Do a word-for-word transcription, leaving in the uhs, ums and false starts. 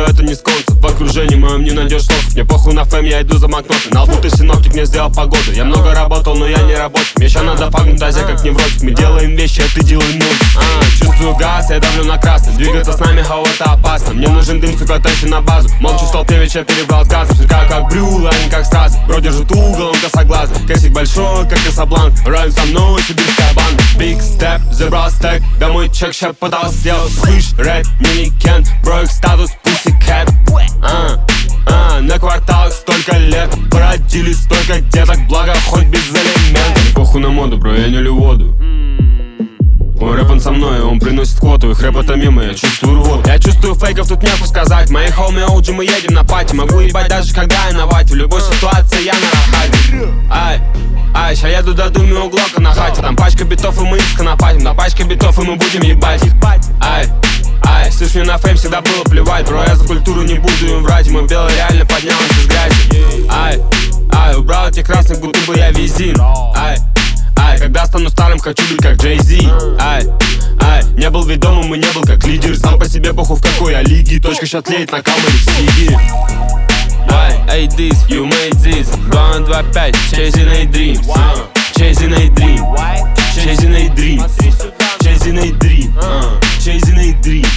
это не сконцев. В окружении моем не найдешь слов. Мне похуй на фэм, я иду за макноты. На лбу ты синоптик, мне сделал погоду. Я много работал, но я не работаю. Мне еще надо фагнуть азе, как невротик. Мы делаем вещи, а ты делай ноль. а, Чувствую газ, я давлю на красный. Двигаться с нами, хау, это опасно. Мне нужен дым, сука, тащи на базу. Молчу в толпе, вечер перебрал с газом. Сверкаю как брюла, а не как Стас. Вроде жут угол, он косоглазый. Косик большой, как Касабланк. Район со мной, сибирская банда. Big step, забрал стек. Да мой чек ща потолстел. Слышь, рэп, мини-кен. Бро, их статус, пусикэт. А, а, на кварталах столько лет. Породили столько деток, благо хоть без элементов. Похуй на моду, бро, я не лью воду. Мой рэп, он со мной, он приносит квоту. Их рэп это мимо, я чувствую рвоту. Я чувствую фейков, тут нехуй сказать. Мои хоуми оуджи, мы едем на пати. Могу ебать даже когда я на вате. В любой ситуации я на рахате. Ай, ай, ща еду до думи у Глока на хате. Там пачка битов и мы их конопатим. На пачке битов и мы будем ебать. Ай, ай, слышь, мне на фейм всегда было плевать. Бро, я за культуру не буду им врать. Мой белый реально поднялся из грязи. Ай, ай, убрал этих красных, будто бы я визин. Ай, ай, когда стану старым, хочу быть как Джей Зи. Ай, ай, не был ведомым и не был как лидер. Сам по себе похуй в какой я лиге. Точка ща тлеет на камере в Сиги. Ай, эй, this, you made this. Два, два, пять, chasing a dream. Chasing a dream. Chasing a dream. Chasing a dream. Chasing a dream.